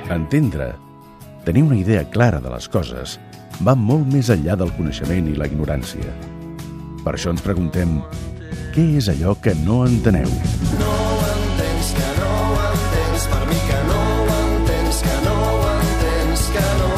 Entendre, tenir una idea clara de les coses, va molt més enllà del coneixement i la ignorància. Per això ens preguntem, què és allò que no enteneu? No ho entens, que no ho entens, per mi que no ho entens, que no ho entens, que no.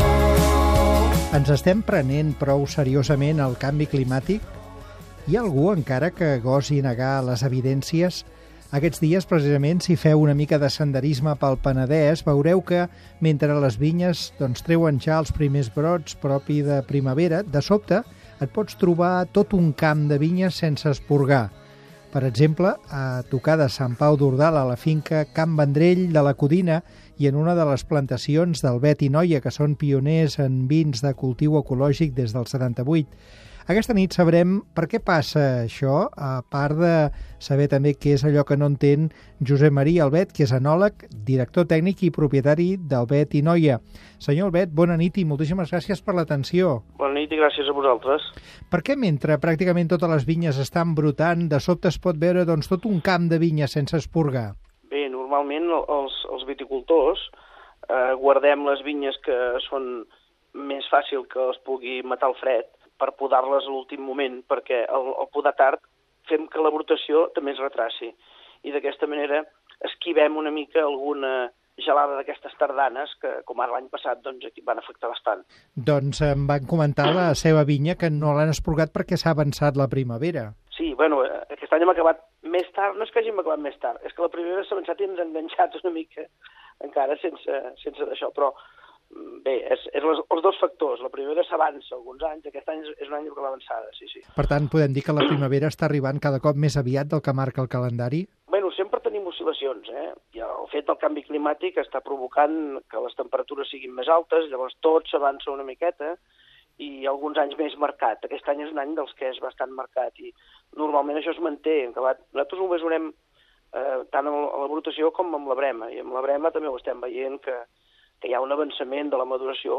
Ens estem prenent prou seriosament el canvi climàtic? Hi ha algú encara que gosi negar les evidències? Aquests dies, precisament, si feu una mica de senderisme pel Penedès, veureu que, mentre les vinyes treuen ja els primers brots propi de primavera, de sobte et pots trobar tot un camp de vinyes sense esporgar. Per exemple, a tocar de Sant Pau d'Ordal, a la finca Camp Vendrell de la Codina, i en una de les plantacions d'Albet i Noia, que són pioners en vins de cultiu ecològic des del 78. Aquesta nit sabrem per què passa això, a part de saber també què és allò que no entén Josep Maria Albet, que és enòleg, director tècnic i propietari d'Albet i Noia. Senyor Albet, bona nit i moltíssimes gràcies per l'atenció. Bona nit i gràcies a vosaltres. Per què mentre pràcticament totes les vinyes estan brotant, de sobte es pot veure tot un camp de vinyes sense esporgar? Bé, normalment els viticultors guardem les vinyes que són més fàcil que els pugui matar el fred per podar-les a l'últim moment, perquè al podar tard fem que la brotació també es retraci. I d'aquesta manera esquivem una mica alguna gelada d'aquestes tardanes que, com ara l'any passat, aquí van afectar bastant. Doncs em van comentar la seva vinya que no l'han esporgat perquè s'ha avançat la primavera. Sí, bueno, aquest any hem acabat més tard, no és que hàgim acabat més tard, és que la primavera s'ha avançat i ens ha enganxat una mica encara sense d'això, però bé, és els dos factors. La primavera s'avança alguns anys, aquest any és un any de l'avançada, sí. Per tant, podem dir que la primavera està arribant cada cop més aviat del que marca el calendari? Bueno, sempre tenim oscil·lacions, I el fet del canvi climàtic està provocant que les temperatures siguin més altes, llavors tot s'avança una miqueta i alguns anys més marcat. Aquest any és un any dels que és bastant marcat i normalment això es manté. Nosaltres ho mesurem tant a la brotació com amb la brema, i amb la brema també ho estem veient que hi ha un avançament de la maduració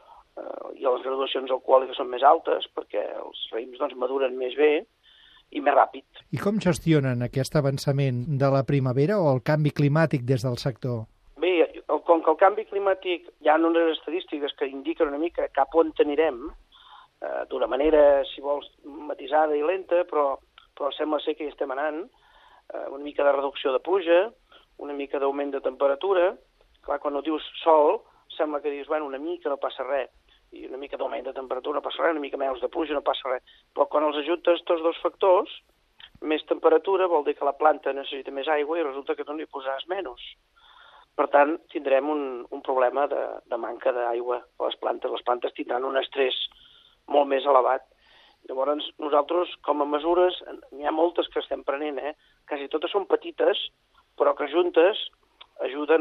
i les graduacions alcohòliques són més altes perquè els raïms maduren més bé i més ràpid. I com gestionen aquest avançament de la primavera o el canvi climàtic des del sector? Bé, com que el canvi climàtic hi ha unes estadístiques que indiquen una mica cap on anirem, d'una manera, si vols, matisada i lenta, però sembla ser que hi estem anant, una mica de reducció de pluja, una mica d'augment de temperatura. Clar, quan ho dius sol, sembla que dius, una mica no passa res, i una mica d'augment de temperatura no passa res, una mica menys de pluja no passa res. Però quan els ajuntes tots dos factors, més temperatura vol dir que la planta necessita més aigua i resulta que tu n'hi posaràs menys. Per tant, tindrem un problema de manca d'aigua a les plantes. Les plantes tindran un estrès molt més elevat. Llavors, nosaltres, com a mesures, n'hi ha moltes que estem prenent, quasi totes són petites, però que juntes ajuden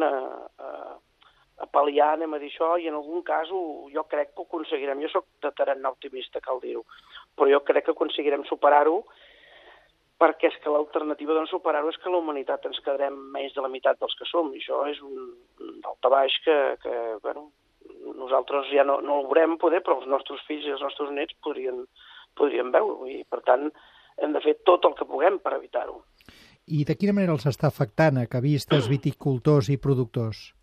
a pal·liar, anem a dir això, i en algun cas jo crec que ho aconseguirem. Jo soc de tarannà optimista, cal dir-ho, però jo crec que aconseguirem superar-ho, perquè és que l'alternativa de no superar-ho és que la humanitat ens quedarem menys de la meitat dels que som, i això és un daltabaix que nosaltres ja no ho veurem poder, però els nostres fills i els nostres nets podrien veure-ho, i per tant hem de fer tot el que puguem per evitar-ho. I de quina manera els està afectant a cambistes, viticultors i productors?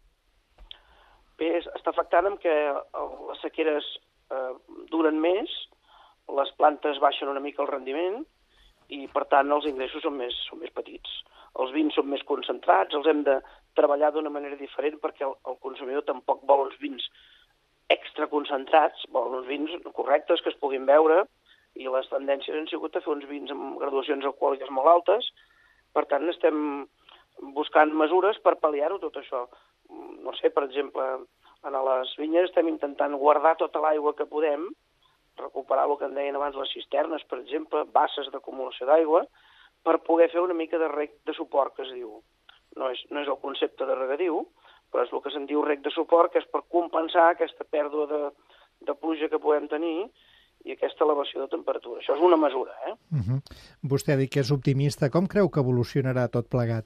Bé, està afectant amb que les sequeres duren més, les plantes baixen una mica el rendiment i, per tant, els ingressos són més petits. Els vins són més concentrats, els hem de treballar d'una manera diferent perquè el consumidor tampoc vol uns vins extra concentrats, vol uns vins correctes que es puguin beure, i les tendències han sigut a fer uns vins amb graduacions alcohòliques molt altes. Per tant, estem buscant mesures per pal·liar-ho tot això. No sé, per exemple, a les vinyes estem intentant guardar tota l'aigua que podem, recuperar el que en deien abans les cisternes, per exemple, basses d'acumulació d'aigua, per poder fer una mica de reg de suport, que es diu. No és el concepte de regadiu, però és el que se'n diu reg de suport, que és per compensar aquesta pèrdua de pluja que podem tenir i aquesta elevació de temperatura. Això és una mesura, Vostè ha dit que és optimista. Com creu que evolucionarà tot plegat?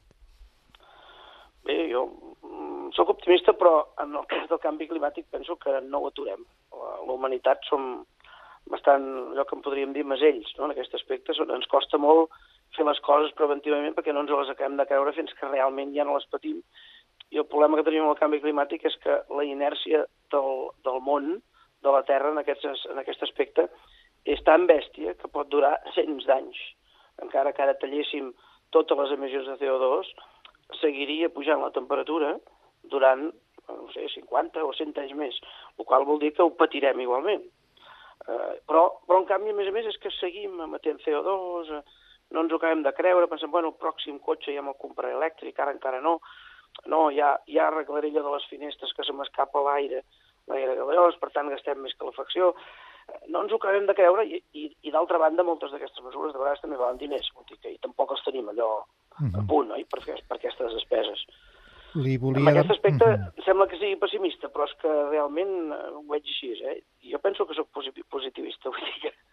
Bé, jo soc optimista, però en el cas del canvi climàtic penso que no ho aturem. La humanitat som bastant, allò que en podríem dir, mesells, no?, en aquest aspecte. Ens costa molt fer les coses preventivament perquè no ens les acabem de creure fins que realment ja no les patim. I el problema que tenim amb el canvi climàtic és que la inèrcia del món, de la Terra, en aquest aspecte, és tan bèstia que pot durar cents d'anys. Encara que ara talléssim totes les emissions de CO2, seguiria pujant la temperatura durant, no sé, 50 o 100 anys més, el qual vol dir que ho patirem igualment. Però en canvi, a més, és que seguim emetent CO2, no ens ho acabem de creure, pensem, bueno, el pròxim cotxe ja me'l compraré elèctric, ara encara no. No, ja arreglaré allò de les finestres que se m'escapa l'aire galós, per tant gastem més calefacció. No ens ho acabem de creure i d'altra banda, moltes d'aquestes mesures de vegades també valen diners, vol dir que i tampoc els tenim allò a punt, oi?, per aquestes despeses. En aquest aspecte sembla que sigui pessimista, però és que realment ho veig així, Jo penso que soc positivista, vull dir que...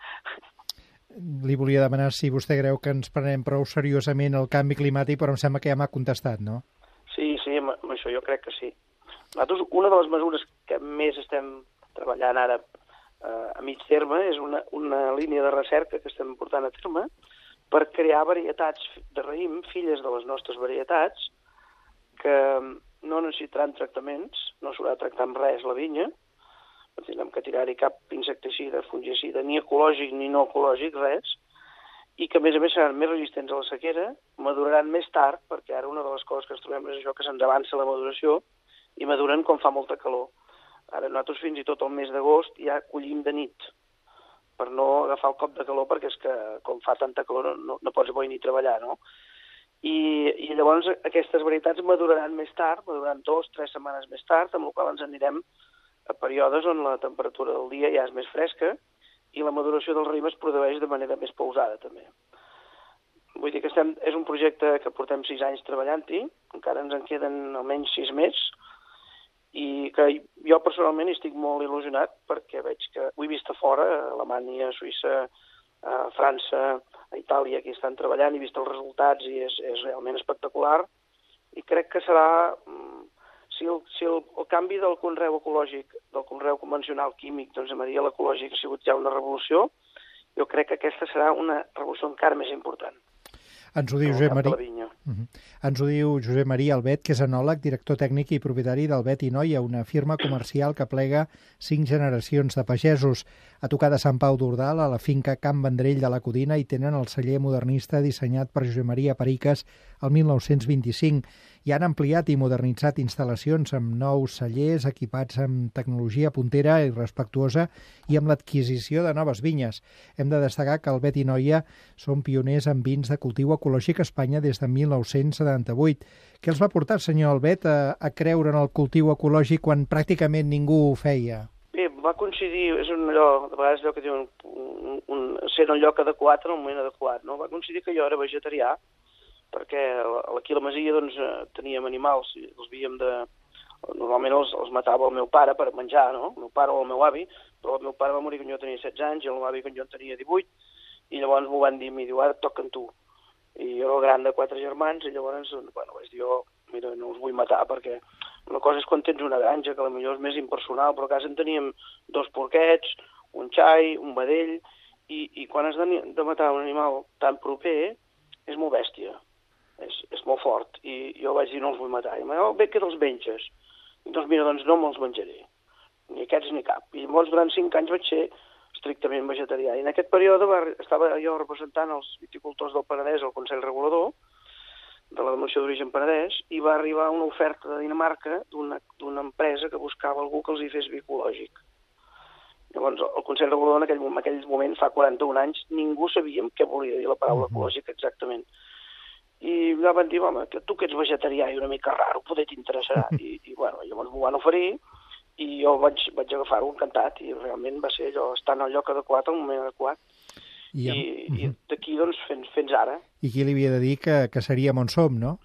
Li volia demanar si vostè creu que ens prenem prou seriosament el canvi climàtic, però em sembla que ja m'ha contestat, no? Sí, amb això jo crec que sí. Nosaltres, una de les mesures que més estem treballant ara a mig terme és una línia de recerca que estem portant a terme per crear varietats de raïm, filles de les nostres varietats, que no necessitaran tractaments, no s'haurà de tractar amb res la vinya, no tindrem que tirar-hi cap insecticida, fungicida, ni ecològic ni no ecològic, res, i que a més seran més resistents a la sequera, maduraran més tard, perquè ara una de les coses que ens trobem és això, que se'ns avança la maduració i maduren quan fa molta calor. Ara nosaltres fins i tot el mes d'agost ja collim de nit, per no agafar el cop de calor, perquè és que com fa tanta calor no pots avui ni treballar, no? I llavors aquestes varietats maduraran més tard, maduraran 2 o 3 setmanes més tard, amb la qual ens anirem a períodes on la temperatura del dia ja és més fresca i la maduració del raïm es produeix de manera més pausada, també. Vull dir que és un projecte que portem 6 anys treballant-hi, encara ens en queden almenys 6 més, i que jo personalment estic molt il·lusionat perquè veig que ho he vist a fora, a Alemanya, a Suïssa, a França, a Itàlia, aquí estan treballant, he vist els resultats i és realment espectacular, i crec que serà, si el canvi del conreu ecològic, del conreu convencional químic, doncs a Maria l'ecològic ha sigut ja una revolució, jo crec que aquesta serà una revolució encara més important. Ens ho diu Josep Maria Albet, que és enòleg, director tècnic i propietari d'Albet i Noia, una firma comercial que plega 5 generacions de pagesos. A tocar de Sant Pau d'Ordal, a la finca Camp Vendrell de la Codina, i tenen el celler modernista dissenyat per Josep Maria Periques el 1925. I han ampliat i modernitzat instal·lacions amb nous cellers equipats amb tecnologia puntera i respectuosa i amb l'adquisició de noves vinyes. Hem de destacar que Albet i Noia són pioners en vins de cultiu ecològic a Espanya des de 1978. Què els va portar, senyor Albet, a creure en el cultiu ecològic quan pràcticament ningú ho feia? Bé, va coincidir, és un allò, de vegades allò que diuen, ser en el lloc adequat en el moment adequat, no? Va coincidir que jo era vegetarià, perquè aquí a la masia doncs, teníem animals, i els havíem de... Normalment els matava el meu pare per menjar, no? El meu pare o el meu avi, però el meu pare va morir quan jo tenia 16 anys i el meu avi quan jo en tenia 18, i llavors m'ho van dir, m'hi diu, ara et toca tu. I jo era el gran de 4 germans, i llavors, bueno, vaig dir, mira, no us vull matar, perquè una cosa és quan tens una granja, que potser és més impersonal, però a casa en teníem 2 porquets, un xai, un vedell, i quan has de matar un animal tan proper, és molt bèstia. És molt fort, i jo vaig dir no els vull matar, i m'ha dit, bé que te'ls menges. I doncs mira, doncs no me'ls menjaré, ni aquests ni cap. I llavors durant 5 anys vaig ser estrictament vegetarià, i en aquest període estava jo representant els viticultors del Penedès al Consell Regulador de la Denominació d'Origen Penedès, i va arribar una oferta de Dinamarca d'una empresa que buscava algú que els hi fes vi ecològic. Llavors el Consell Regulador en aquell moment, fa 41 anys, ningú sabíem què volia dir la paraula ecològic exactament. I ja van dir, home, que tu que ets vegetarià i una mica raro, poder t'interessarà. I bueno, llavors m'ho van oferir i jo vaig agafar-ho encantat i realment va ser allò, estar en el lloc adequat, al moment adequat. I d'aquí, doncs, fins ara. I qui li havia de dir que seríem on som, no?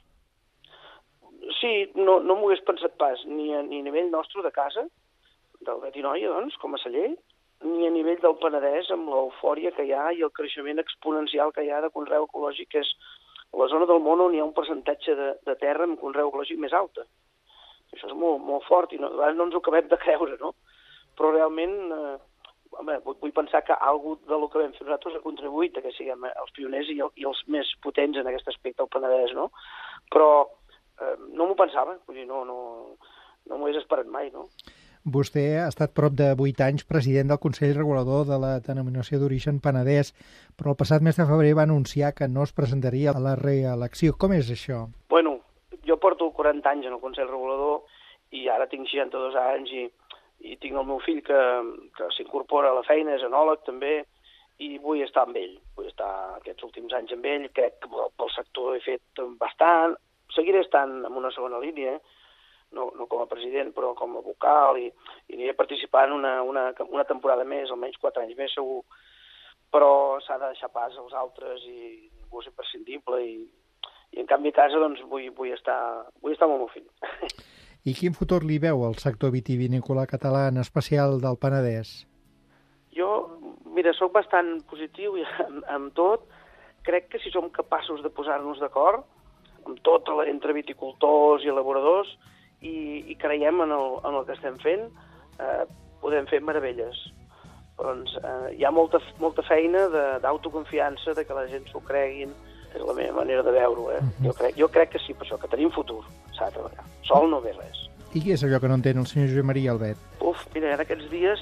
Sí, no m'ho hagués pensat pas, ni a nivell nostre de casa, del Albet i Noia, doncs, com a celler, ni a nivell del Penedès, amb l'eufòria que hi ha i el creixement exponencial que hi ha de conreu ecològic, que és la zona del món on hi ha un percentatge de terra amb conreu ecològic més alta. Això és molt, molt fort i no ens ho acabem de creure, no? Però realment, vull pensar que alguna de lo que vam fer nosaltres ha contribuït a que siguem els pioners i els més potents en aquest aspecte al Penedès, no? Però no m'ho pensava, vull dir, no m'ho hagués esperat mai, no? Vostè ha estat prop de 8 anys president del Consell Regulador de la denominació d'origen Penedès, però el passat mes de febrer va anunciar que no es presentaria a la reelecció. Com és això? Bueno, jo porto 40 anys en el Consell Regulador i ara tinc 62 anys i tinc el meu fill que s'incorpora a la feina, és enòleg també, i vull estar amb ell. Vull estar aquests últims anys amb ell, crec que pel sector he fet bastant, seguiré estant en una segona línia, no com a president, però com a vocal, i aniré participant una temporada més, almenys 4 anys més segur, però s'ha de deixar pas als altres i ningú és imprescindible, i en canvi a casa doncs, vull estar amb el meu fill. I quin futur li veu al sector vitivinícola català, en especial del Penedès? Jo, mira, sóc bastant positiu amb tot. Crec que si som capaços de posar-nos d'acord amb tot, entre viticultors i elaboradors, i creiem en el que estem fent, podem fer meravelles. Doncs hi ha molta feina d'autoconfiança, de que la gent s'ho creguin. És la meva manera de veure-ho, Jo crec que sí, per això, que tenim futur. S'ha de treballar. Sol no ve res. I què és allò que no entén el senyor Josep Maria Albet? Mira, en aquests dies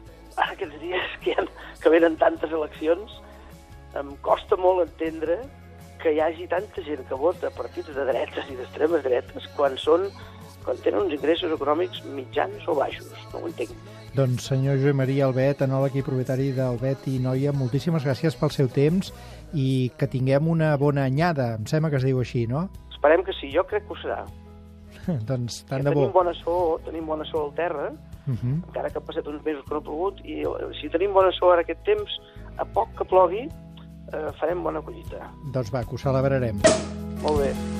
que venen tantes eleccions, em costa molt entendre que hi hagi tanta gent que vota partits de dretes i d'extremes dretes quan tenen uns ingressos econòmics mitjans o baixos. No ho entenc. Doncs, senyor Josep Maria Albet, enòleg i propietari d'Albet i Noia, moltíssimes gràcies pel seu temps i que tinguem una bona anyada. Em sembla que es diu així, no? Esperem que sí, jo crec que ho serà. Doncs tant de bo. Tenim bona so al terra, encara que ha passat uns mesos que no ha plogut, i si tenim bona so ara aquest temps, a poc que plogui, farem bona collita. Doncs va, que ho celebrarem. Molt bé.